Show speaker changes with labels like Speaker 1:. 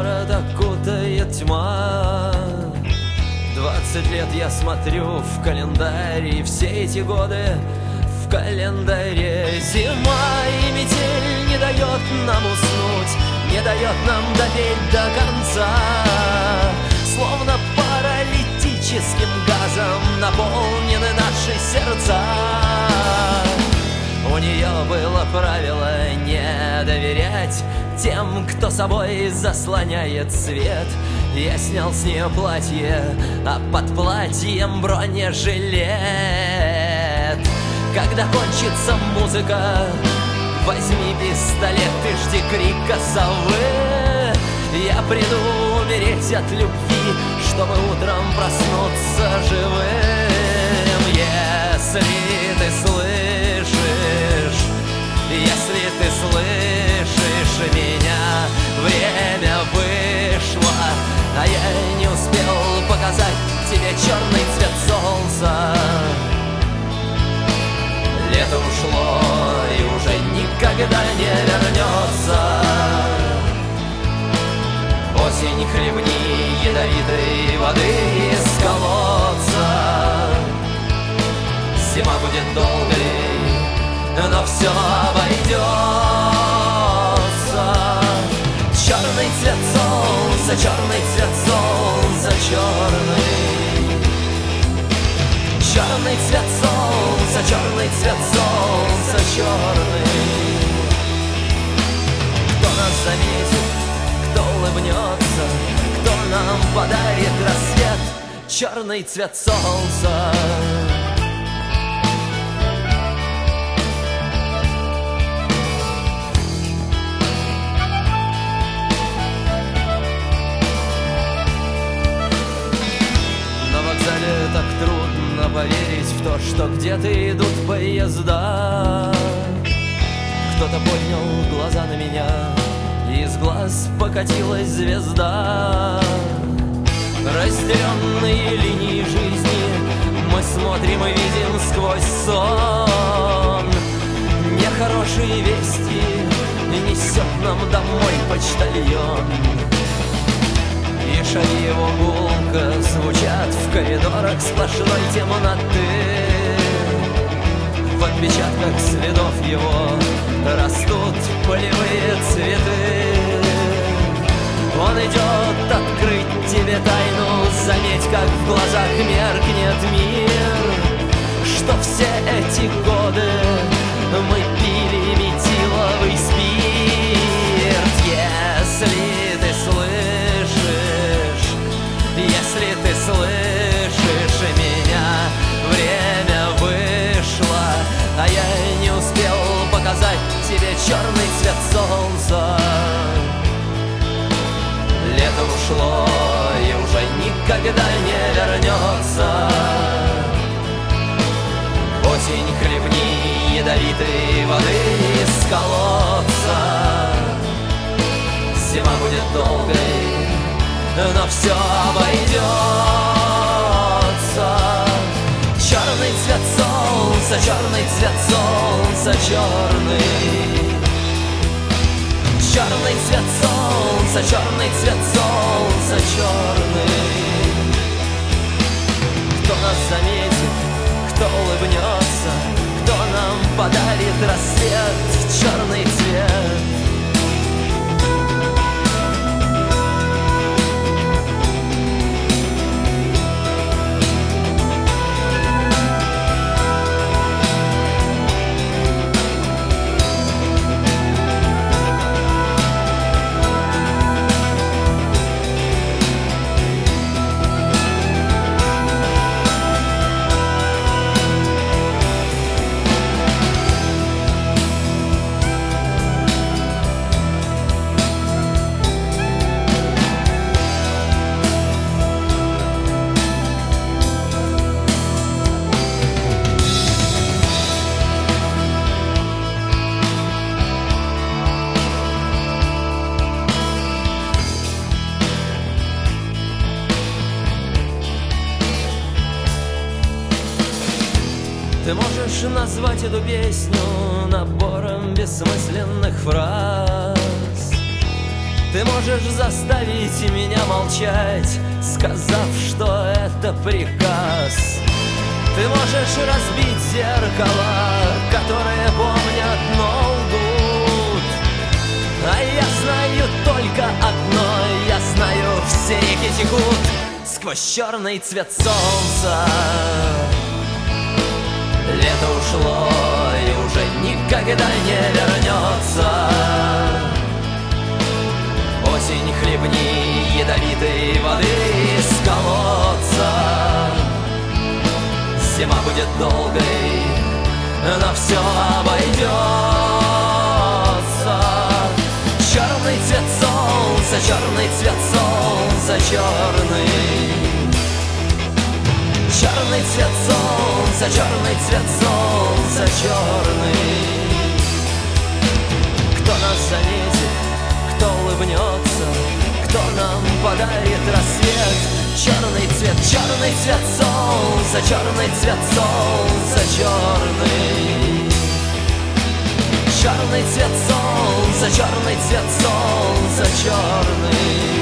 Speaker 1: город окутает тьма. 20 лет я смотрю в календарь, и все эти годы в календаре зима. И метель не дает нам уснуть, не дает нам допеть до конца. Словно паралитическим газом наполнены наши сердца. У нее было правило не доверять тем, кто собой заслоняет свет. Я снял с нее платье, а под платьем бронежилет. Когда кончится музыка, возьми пистолет и жди крика совы. Я приду умереть от любви, чтобы утром проснуться живым. Если ты слышишь, если ты слышишь меня, время вышло, а я не успел показать тебе черный цвет солнца. Лето ушло и уже никогда не вернется. Осень, хлебни ядовитой воды из колодца. Зима будет долгой, но все обойдется. Черный цвет солнца, черный цвет солнца, черный. Черный цвет солнца, черный цвет солнца, черный. Кто нас заметит, кто улыбнется, кто нам подарит рассвет, черный цвет солнца. Так трудно поверить в то, что где-то идут поезда. Кто-то поднял глаза на меня, и из глаз покатилась звезда. Разделенные линии жизни мы смотрим и видим сквозь сон. Нехорошие вести несет нам домой почтальон. И шаги его гулко звучат в коридорах сплошной темноты. В отпечатках следов его растут полевые цветы. Он идет открыть тебе тайну, заметь, как в глазах меркнет мир. Что все эти годы мы пили метиловый спирт. Если ты слышишь, если ты слышишь меня, время вышло, а я не успел показать тебе черный цвет солнца. Лето ушло и уже никогда не вернется. Осень, хлебни ядовитой воды из колодца. Зима будет долгой, но все обойдется. Черный цвет солнца, черный цвет солнца, черный. Черный цвет солнца, черный цвет солнца, черный. Кто нас заметит, кто улыбнется, кто нам подарит рассвет, черный цвет. Ты можешь назвать эту песню набором бессмысленных фраз, Ты можешь заставить меня молчать, сказав, что это приказ. Ты можешь разбить зеркала, которые помнят, но лгут. А я знаю только одно, я знаю, все реки текут сквозь черный цвет солнца. Лето ушло и уже никогда не вернется. Осень, хлебни ядовитой воды из колодца. Зима будет долгой, но все обойдется. Черный цвет солнца, черный цвет солнца, черный. Черный цвет солнца, черный цвет солнца, черный. Кто нас заметит, кто улыбнется, кто нам подарит рассвет. Черный цвет солнца, черный цвет солнца, черный. Черный цвет солнца, черный цвет солнца, черный.